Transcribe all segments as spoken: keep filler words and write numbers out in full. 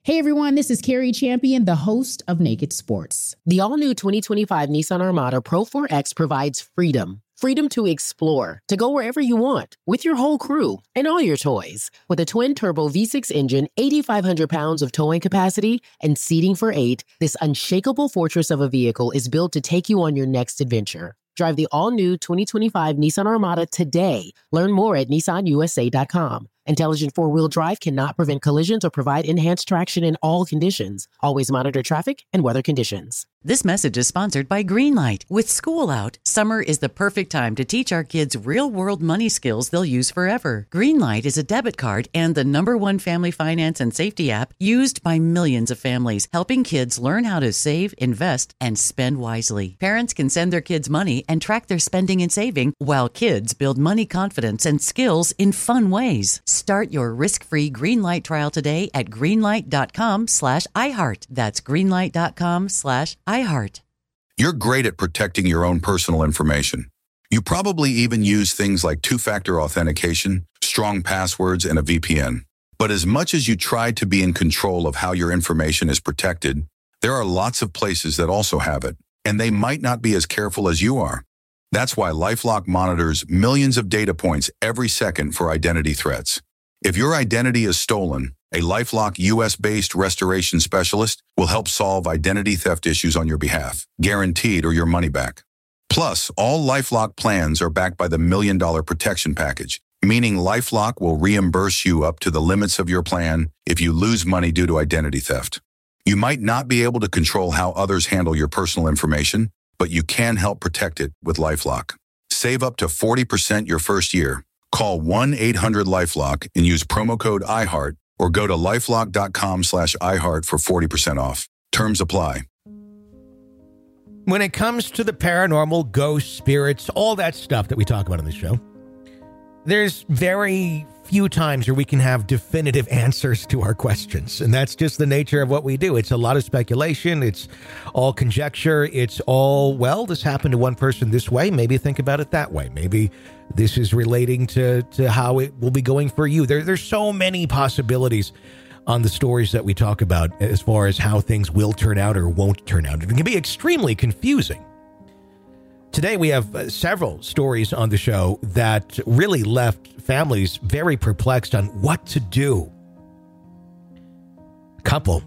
Hey everyone, this is Carrie Champion, the host of Naked Sports. The all-new twenty twenty-five Nissan Armada Pro four X provides freedom. Freedom to explore, to go wherever you want, with your whole crew and all your toys. With a twin-turbo V six engine, eighty-five hundred pounds of towing capacity, and seating for eight, this unshakable fortress of a vehicle is built to take you on your next adventure. Drive the all-new twenty twenty-five Nissan Armada today. Learn more at Nissan U S A dot com. Intelligent four-wheel drive cannot prevent collisions or provide enhanced traction in all conditions. Always monitor traffic and weather conditions. This message is sponsored by Greenlight. With school out, summer is the perfect time to teach our kids real-world money skills they'll use forever. Greenlight is a debit card and the number one family finance and safety app used by millions of families, helping kids learn how to save, invest, and spend wisely. Parents can send their kids money and track their spending and saving, while kids build money confidence and skills in fun ways. Start your risk-free Greenlight trial today at greenlight.com slash iHeart. That's greenlight.com slash iHeart. You're great at protecting your own personal information. You probably even use things like two-factor authentication, strong passwords, and a V P N. But as much as you try to be in control of how your information is protected, there are lots of places that also have it, and they might not be as careful as you are. That's why LifeLock monitors millions of data points every second for identity threats. If your identity is stolen, a LifeLock U S-based restoration specialist will help solve identity theft issues on your behalf, guaranteed or your money back. Plus, all LifeLock plans are backed by the Million Dollar Protection Package, meaning LifeLock will reimburse you up to the limits of your plan if you lose money due to identity theft. You might not be able to control how others handle your personal information, but you can help protect it with LifeLock. Save up to forty percent your first year. Call one eight hundred LifeLock and use promo code iHeart or go to lifelock.com slash iHeart for forty percent off. Terms apply. When it comes to the paranormal, ghosts, spirits, all that stuff that we talk about on the show, there's very few times where we can have definitive answers to our questions. And that's just the nature of what we do. It's a lot of speculation. It's all conjecture. It's all, well, this happened to one person this way. Maybe think about it that way. Maybe this is relating to, to how it will be going for you. There, there's so many possibilities on the stories that we talk about as far as how things will turn out or won't turn out. It can be extremely confusing. Today, we have uh, several stories on the show that really left families very perplexed on what to do. Couple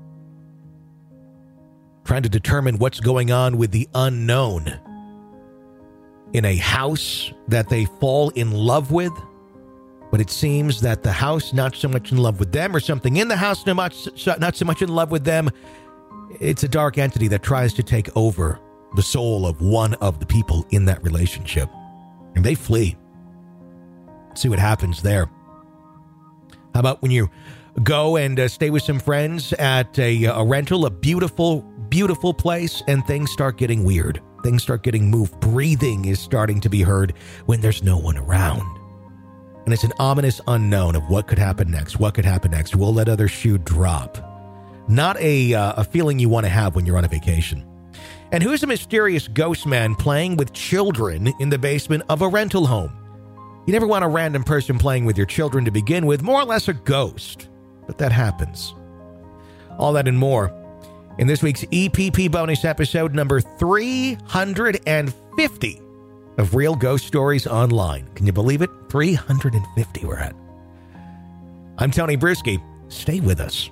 trying to determine what's going on with the unknown in a house that they fall in love with, but it seems that the house not so much in love with them, or something in the house not much, not so much in love with them. It's a dark entity that tries to take over the soul of one of the people in that relationship, and they flee. See what happens there. How about when you go and uh, stay with some friends at a, a rental, a beautiful, beautiful place, and things start getting weird. Things start getting moved. Breathing is starting to be heard when there's no one around. And it's an ominous unknown of what could happen next. What could happen next? Will that other shoe drop? Not a, uh, a feeling you want to have when you're on a vacation. And who's a mysterious ghost man playing with children in the basement of a rental home? You never want a random person playing with your children to begin with, more or less a ghost. But that happens. All that and more in this week's E P P bonus episode number three hundred fifty of Real Ghost Stories Online. Can you believe it? three hundred fifty we're at. I'm Tony Bruschi. Stay with us.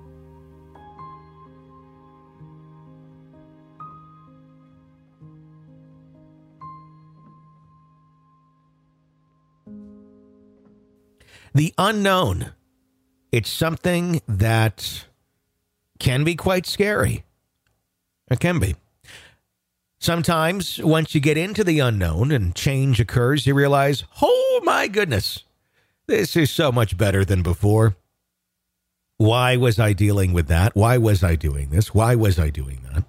The unknown. It's something that can be quite scary. It can be. Sometimes, once you get into the unknown and change occurs, you realize, oh my goodness, this is so much better than before. Why was I dealing with that? Why was I doing this? Why was I doing that?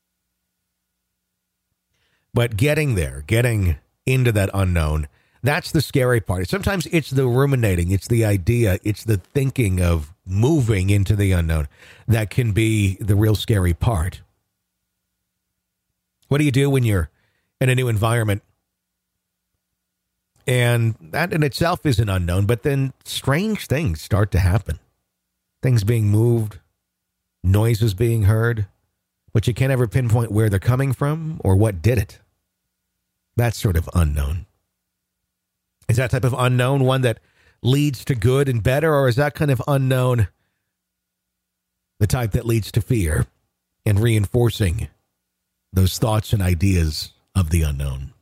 But getting there, getting into that unknown, that's the scary part. Sometimes it's the ruminating, it's the idea, it's the thinking of moving into the unknown that can be the real scary part. What do you do when you're in a new environment? And that in itself is an unknown, but then strange things start to happen. Things being moved, noises being heard, but you can't ever pinpoint where they're coming from or what did it. That sort of unknown. Is that type of unknown one that leads to good and better, or is that kind of unknown the type that leads to fear and reinforcing those thoughts and ideas of the unknown?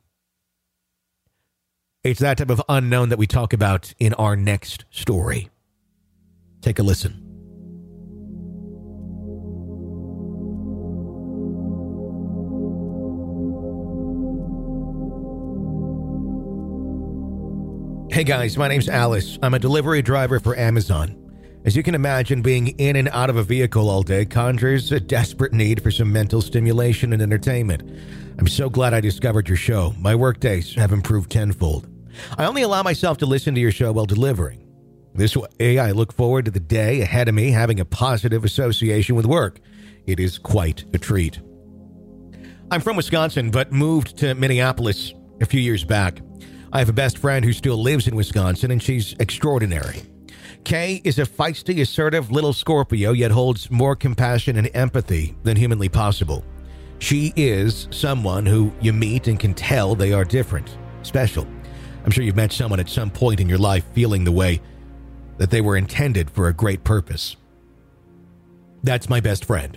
It's that type of unknown that we talk about in our next story. Take a listen. Hey guys, my name's Alice. I'm a delivery driver for Amazon. As you can imagine, being in and out of a vehicle all day conjures a desperate need for some mental stimulation and entertainment. I'm so glad I discovered your show. My workdays have improved tenfold. I only allow myself to listen to your show while delivering. This way, I look forward to the day ahead of me having a positive association with work. It is quite a treat. I'm from Wisconsin, but moved to Minneapolis a few years back. I have a best friend who still lives in Wisconsin, and she's extraordinary. Kay is a feisty, assertive little Scorpio, yet holds more compassion and empathy than humanly possible. She is someone who you meet and can tell they are different, special. I'm sure you've met someone at some point in your life feeling the way that they were intended for a great purpose. That's my best friend.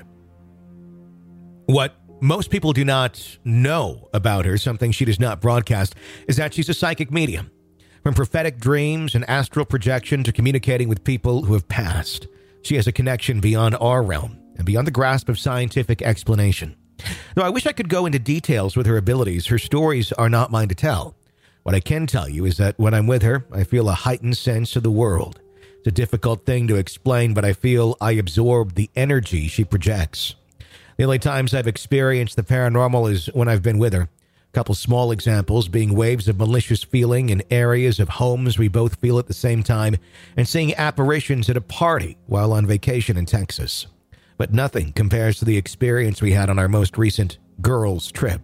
What most people do not know about her, something she does not broadcast, is that she's a psychic medium. From prophetic dreams and astral projection to communicating with people who have passed, she has a connection beyond our realm and beyond the grasp of scientific explanation. Though I wish I could go into details with her abilities, her stories are not mine to tell. What I can tell you is that when I'm with her, I feel a heightened sense of the world. It's a difficult thing to explain, but I feel I absorb the energy she projects. The only times I've experienced the paranormal is when I've been with her. A couple small examples being waves of malicious feeling in areas of homes we both feel at the same time, and seeing apparitions at a party while on vacation in Texas. But nothing compares to the experience we had on our most recent girls' trip.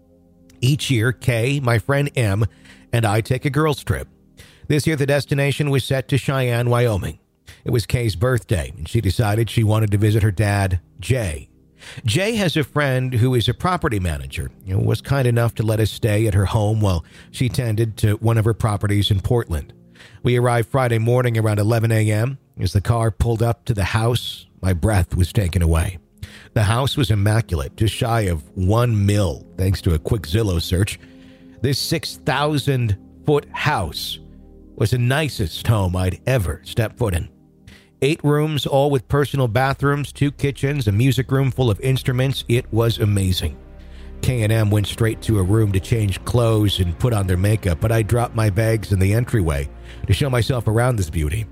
Each year, Kay, my friend M, and I take a girls' trip. This year, the destination was set to Cheyenne, Wyoming. It was Kay's birthday, and she decided she wanted to visit her dad, Jay. Jay has a friend who is a property manager and was kind enough to let us stay at her home while she tended to one of her properties in Portland. We arrived Friday morning around eleven a.m. As the car pulled up to the house, my breath was taken away. The house was immaculate, just shy of one mil, thanks to a quick Zillow search. This six thousand foot house was the nicest home I'd ever stepped foot in. Eight rooms, all with personal bathrooms, two kitchens, a music room full of instruments. It was amazing. K and M went straight to a room to change clothes and put on their makeup, but I dropped my bags in the entryway to show myself around this beauty.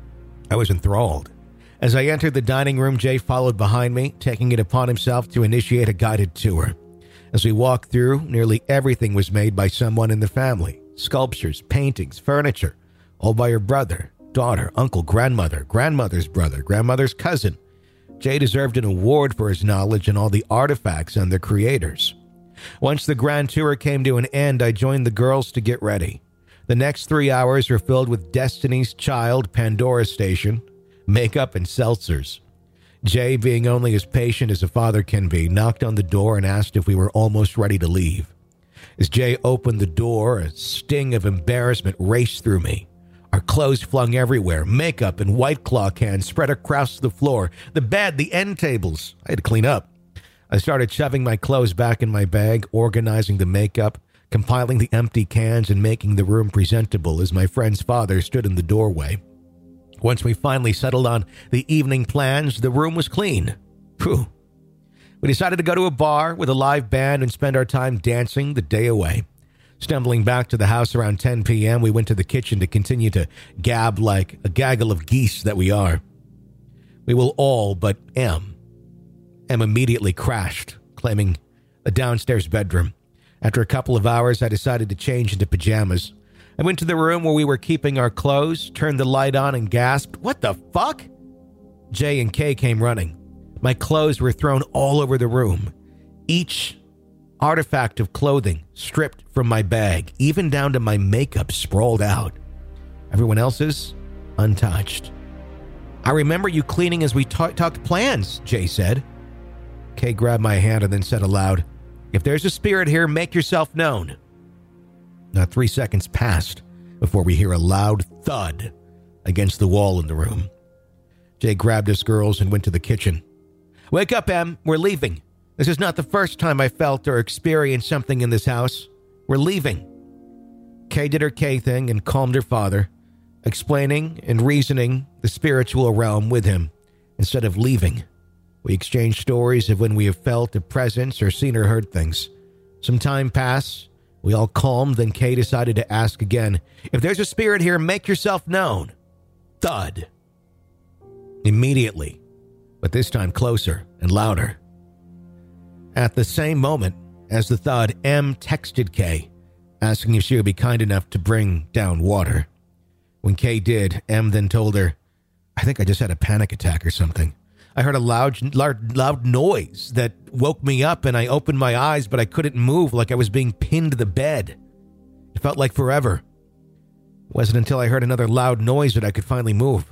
I was enthralled. As I entered the dining room, Jay followed behind me, taking it upon himself to initiate a guided tour. As we walked through, nearly everything was made by someone in the family. Sculptures, paintings, furniture, all by her brother, daughter, uncle, grandmother, grandmother's brother, grandmother's cousin. Jay deserved an award for his knowledge and all the artifacts and their creators. Once the grand tour came to an end, I joined the girls to get ready. The next three hours were filled with Destiny's Child, Pandora Station, makeup, and seltzers. Jay, being only as patient as a father can be, knocked on the door and asked if we were almost ready to leave. As Jay opened the door, a sting of embarrassment raced through me. Our clothes flung everywhere, makeup and White Claw cans spread across the floor, the bed, the end tables. I had to clean up. I started shoving my clothes back in my bag, organizing the makeup, compiling the empty cans, and making the room presentable as my friend's father stood in the doorway. Once we finally settled on the evening plans, the room was clean. Phew. We decided to go to a bar with a live band and spend our time dancing the day away. Stumbling back to the house around ten p.m., we went to the kitchen to continue to gab like a gaggle of geese that we are. We will all but M. M immediately crashed, claiming a downstairs bedroom. After a couple of hours, I decided to change into pajamas. I went to the room where we were keeping our clothes, turned the light on, and gasped, "What the fuck?" Jay and Kay came running. My clothes were thrown all over the room. Each artifact of clothing stripped from my bag, even down to my makeup sprawled out. Everyone else's untouched. I remember you cleaning as we ta- talked plans, Jay said. Kay grabbed my hand and then said aloud, if there's a spirit here, make yourself known. Not three seconds passed before we hear a loud thud against the wall in the room. Jay grabbed his girls and went to the kitchen. Wake up, Em. We're leaving. This is not the first time I felt or experienced something in this house. We're leaving. Kay did her Kay thing and calmed her father, explaining and reasoning the spiritual realm with him instead of leaving. We exchanged stories of when we have felt a presence or seen or heard things. Some time passed. We all calmed, then Kay decided to ask again, if there's a spirit here, make yourself known. Thud. Immediately, but this time closer and louder. At the same moment as the thud, Em texted Kay, asking if she would be kind enough to bring down water. When Kay did, Em then told her, I think I just had a panic attack or something. I heard a loud, loud, loud noise that woke me up and I opened my eyes, but I couldn't move, like I was being pinned to the bed. It felt like forever. It wasn't until I heard another loud noise that I could finally move.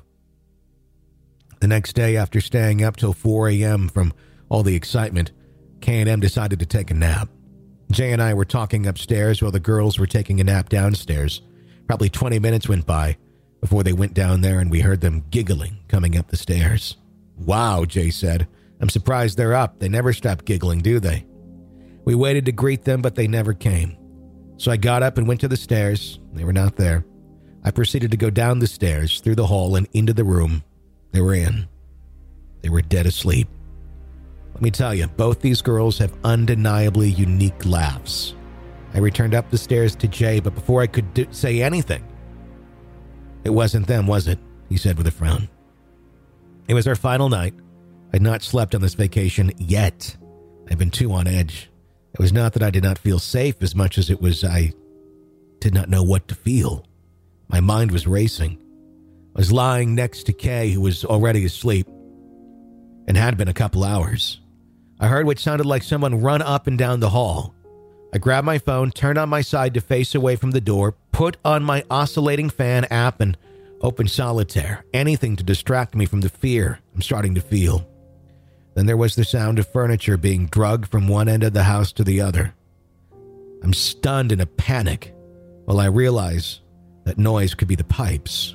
The next day, after staying up till four a.m. from all the excitement, Kay and Em decided to take a nap. Jay and I were talking upstairs while the girls were taking a nap downstairs. Probably twenty minutes went by before they went down there and we heard them giggling coming up the stairs. Wow, Jay said. I'm surprised they're up. They never stop giggling, do they? We waited to greet them, but they never came. So I got up and went to the stairs. They were not there. I proceeded to go down the stairs, through the hall, and into the room. They were in. They were dead asleep. Let me tell you, both these girls have undeniably unique laughs. I returned up the stairs to Jay, but before I could do- say anything, it wasn't them, was it? He said with a frown. It was our final night. I'd not slept on this vacation yet. I'd been too on edge. It was not that I did not feel safe as much as it was I did not know what to feel. My mind was racing. I was lying next to Kay, who was already asleep, and had been a couple hours. I heard what sounded like someone run up and down the hall. I grabbed my phone, turned on my side to face away from the door, put on my oscillating fan app, and opened Solitaire. Anything to distract me from the fear I'm starting to feel. Then there was the sound of furniture being dragged from one end of the house to the other. I'm stunned in a panic while I realize that noise could be the pipes.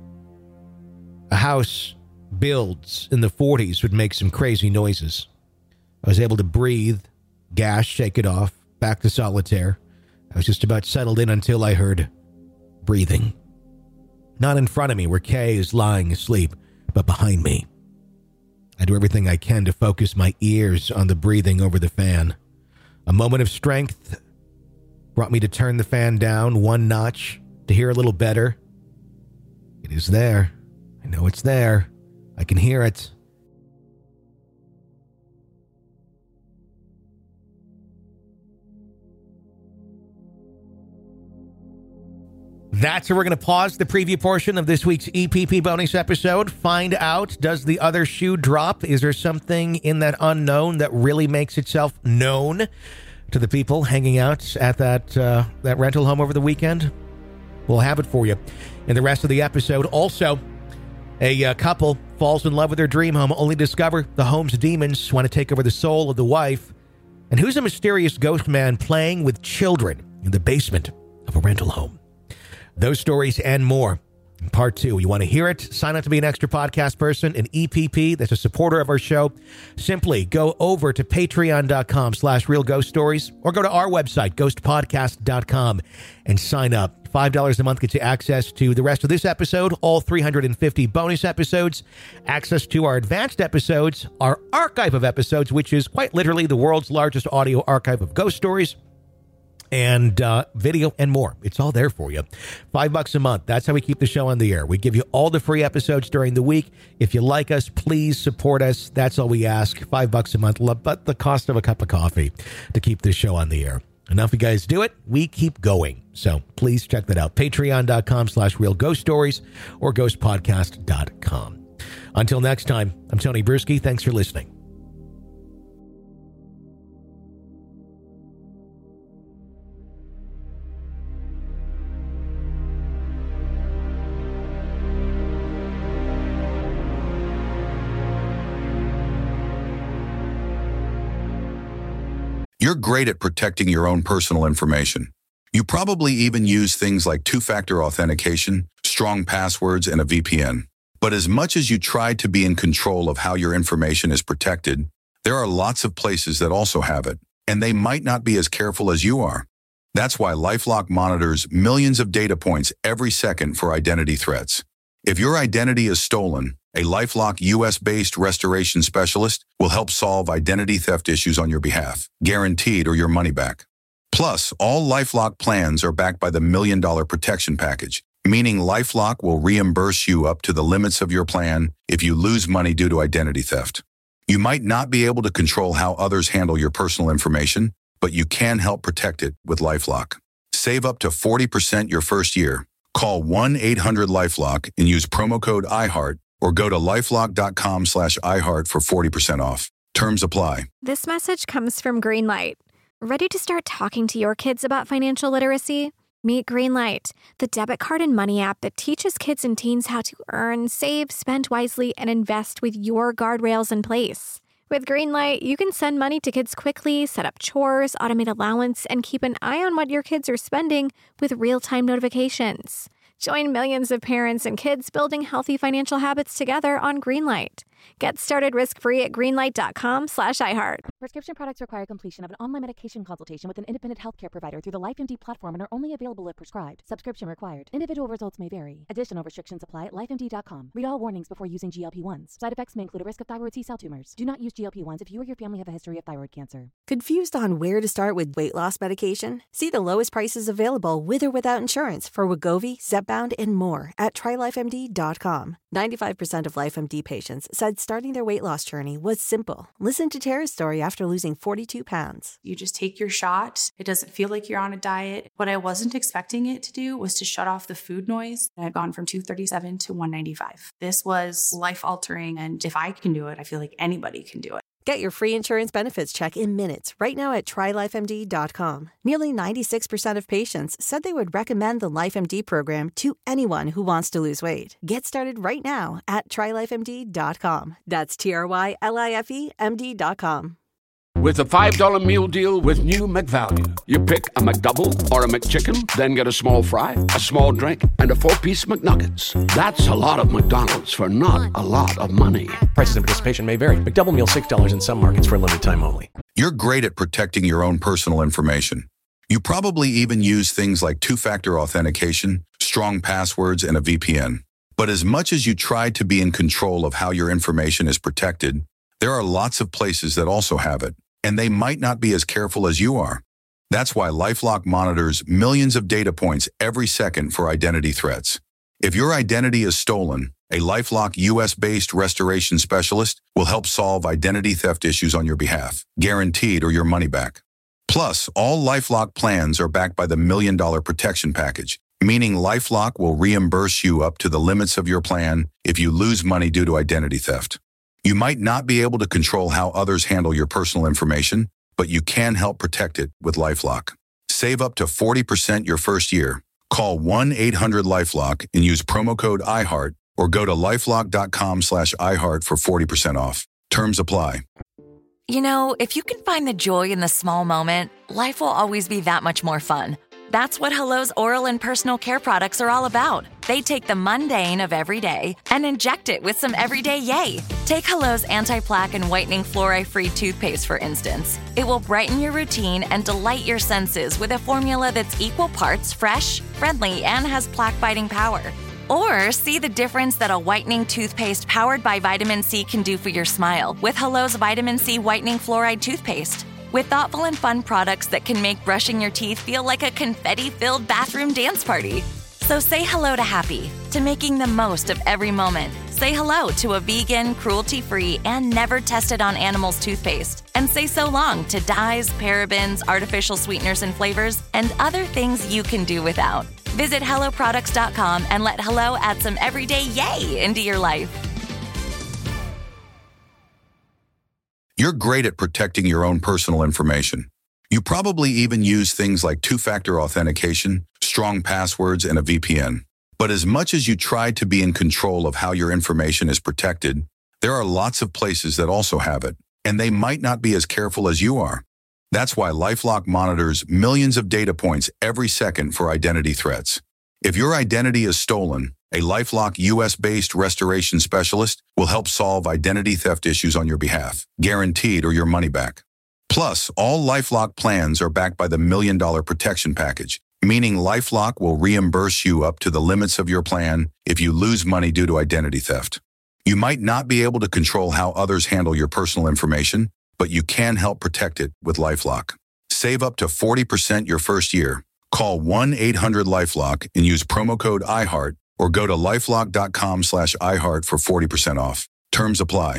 A house builds in the forties would make some crazy noises. I was able to breathe, gas, shake it off, back to Solitaire. I was just about settled in until I heard breathing. Not in front of me where Kay is lying asleep, but behind me. I do everything I can to focus my ears on the breathing over the fan. A moment of strength brought me to turn the fan down one notch to hear a little better. It is there. I know it's there. I can hear it. That's where we're going to pause the preview portion of this week's E P P bonus episode. Find out, does the other shoe drop? Is there something in that unknown that really makes itself known to the people hanging out at that uh, that rental home over the weekend? We'll have it for you in the rest of the episode. Also, a uh, couple falls in love with their dream home, only to discover the home's demons want to take over the soul of the wife. And who's a mysterious ghost man playing with children in the basement of a rental home? Those stories and more in part two. You want to hear it? Sign up to be an extra podcast person, an E P P that's a supporter of our show. Simply go over to patreon.com slash real ghost stories or go to our website, ghost podcast dot com, and sign up. five dollars a month gets you access to the rest of this episode, all three hundred fifty bonus episodes, access to our advanced episodes, our archive of episodes, which is quite literally the world's largest audio archive of ghost stories, and uh, video and more. It's all there for you. Five bucks a month. That's how we keep the show on the air. We give you all the free episodes during the week. If you like us, please support us. That's all we ask. Five bucks a month, but the cost of a cup of coffee to keep this show on the air. Enough you guys do it. We keep going. So please check that out. Patreon.com slash real ghost stories or ghost podcast dot com. Until next time, I'm Tony Bruschi. Thanks for listening. You're great at protecting your own personal information. You probably even use things like two-factor authentication, strong passwords, and a V P N. But as much as you try to be in control of how your information is protected, there are lots of places that also have it, and they might not be as careful as you are. That's why LifeLock monitors millions of data points every second for identity threats. If your identity is stolen, a LifeLock U S-based restoration specialist will help solve identity theft issues on your behalf, guaranteed or your money back. Plus, all LifeLock plans are backed by the Million Dollar Protection Package, meaning LifeLock will reimburse you up to the limits of your plan if you lose money due to identity theft. You might not be able to control how others handle your personal information, but you can help protect it with LifeLock. Save up to forty percent your first year. Call one eight hundred LifeLock and use promo code iHeart or go to lifelock.com slash iHeart for forty percent off. Terms apply. This message comes from Greenlight. Ready to start talking to your kids about financial literacy? Meet Greenlight, the debit card and money app that teaches kids and teens how to earn, save, spend wisely, and invest with your guardrails in place. With Greenlight, you can send money to kids quickly, set up chores, automate allowance, and keep an eye on what your kids are spending with real-time notifications. Join millions of parents and kids building healthy financial habits together on Greenlight. Get started risk-free at greenlight.com slash iHeart. Prescription products require completion of an online medication consultation with an independent healthcare provider through the LifeMD platform and are only available if prescribed. Subscription required. Individual results may vary. Additional restrictions apply at life M D dot com. Read all warnings before using G L P ones. Side effects may include a risk of thyroid C-cell tumors. Do not use G L P ones if you or your family have a history of thyroid cancer. Confused on where to start with weight loss medication? See the lowest prices available with or without insurance for Wegovy, Zepbound, and more at try life M D dot com. ninety-five percent of LifeMD patients said starting their weight loss journey was simple. Listen to Tara's story after losing forty-two pounds. You just take your shot. It doesn't feel like you're on a diet. What I wasn't expecting it to do was to shut off the food noise. I've gone from two thirty-seven to one ninety-five. This was life-altering, and if I can do it, I feel like anybody can do it. Get your free insurance benefits check in minutes right now at try life M D dot com. Nearly ninety-six percent of patients said they would recommend the LifeMD program to anyone who wants to lose weight. Get started right now at try life M D dot com. That's T R Y L I F E M D dot com. With a five dollar meal deal with new McValue. You pick a McDouble or a McChicken, then get a small fry, a small drink, and a four-piece McNuggets. That's a lot of McDonald's for not a lot of money. Prices and participation may vary. McDouble meal six dollars in some markets for a limited time only. You're great at protecting your own personal information. You probably even use things like two-factor authentication, strong passwords, and a V P N. But as much as you try to be in control of how your information is protected, there are lots of places that also have it, and they might not be as careful as you are. That's why LifeLock monitors millions of data points every second for identity threats. If your identity is stolen, a LifeLock U S-based restoration specialist will help solve identity theft issues on your behalf, guaranteed or your money back. Plus, all LifeLock plans are backed by the Million Dollar Protection Package, meaning LifeLock will reimburse you up to the limits of your plan if you lose money due to identity theft. You might not be able to control how others handle your personal information, but you can help protect it with LifeLock. Save up to forty percent your first year. Call one eight hundred LifeLock and use promo code iHeart or go to lifelock.com slash iHeart for forty percent off. Terms apply. You know, if you can find the joy in the small moment, life will always be that much more fun. That's what Hello's oral and personal care products are all about. They take the mundane of every day and inject it with some everyday yay. Take Hello's anti-plaque and whitening fluoride-free toothpaste, for instance. It will brighten your routine and delight your senses with a formula that's equal parts fresh, friendly, and has plaque-fighting power. Or see the difference that a whitening toothpaste powered by vitamin C can do for your smile with Hello's Vitamin C Whitening Fluoride Toothpaste. With thoughtful and fun products that can make brushing your teeth feel like a confetti-filled bathroom dance party. So say hello to happy, to making the most of every moment. Say hello to a vegan, cruelty-free, and never tested on animals toothpaste. And say so long to dyes, parabens, artificial sweeteners and flavors, and other things you can do without. Visit hello products dot com and let Hello add some everyday yay into your life. You're great at protecting your own personal information. You probably even use things like two-factor authentication, strong passwords, and a V P N. But as much as you try to be in control of how your information is protected, there are lots of places that also have it, and they might not be as careful as you are. That's why LifeLock monitors millions of data points every second for identity threats. If your identity is stolen, a LifeLock U S-based restoration specialist will help solve identity theft issues on your behalf, guaranteed or your money back. Plus, all LifeLock plans are backed by the Million Dollar Protection Package, meaning LifeLock will reimburse you up to the limits of your plan if you lose money due to identity theft. You might not be able to control how others handle your personal information, but you can help protect it with LifeLock. Save up to forty percent your first year. Call one eight hundred LifeLock and use promo code iHeart or go to lifelock.com slash iHeart for forty percent off. Terms apply.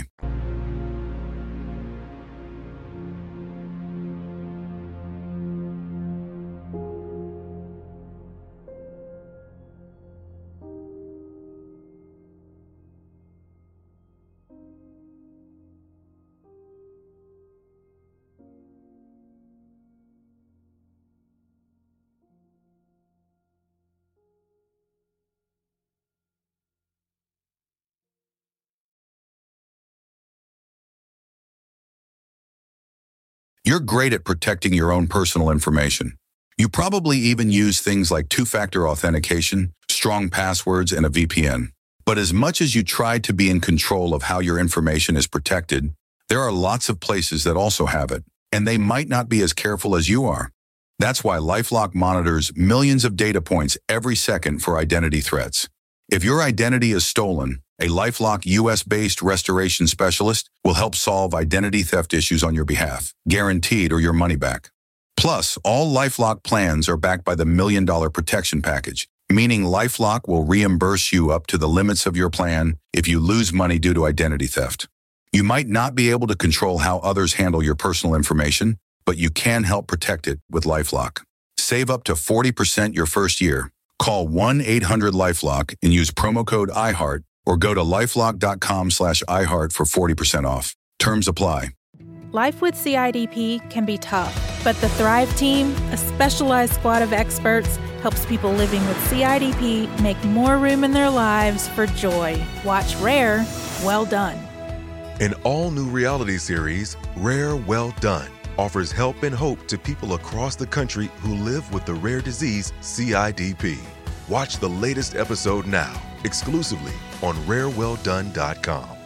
You're great at protecting your own personal information. You probably even use things like two-factor authentication, strong passwords, and a V P N. But as much as you try to be in control of how your information is protected, there are lots of places that also have it, and they might not be as careful as you are. That's why LifeLock monitors millions of data points every second for identity threats. If your identity is stolen, a LifeLock U S-based restoration specialist will help solve identity theft issues on your behalf, guaranteed or your money back. Plus, all LifeLock plans are backed by the Million Dollar Protection Package, meaning LifeLock will reimburse you up to the limits of your plan if you lose money due to identity theft. You might not be able to control how others handle your personal information, but you can help protect it with LifeLock. Save up to forty percent your first year. Call one eight hundred LifeLock and use promo code iHeart or go to lifelock.com slash iHeart for forty percent off. Terms apply. Life with C I D P can be tough, but the Thrive Team, a specialized squad of experts, helps people living with C I D P make more room in their lives for joy. Watch Rare, Well Done. An all-new reality series, Rare, Well Done, offers help and hope to people across the country who live with the rare disease C I D P. Watch the latest episode now, exclusively on rare well done dot com.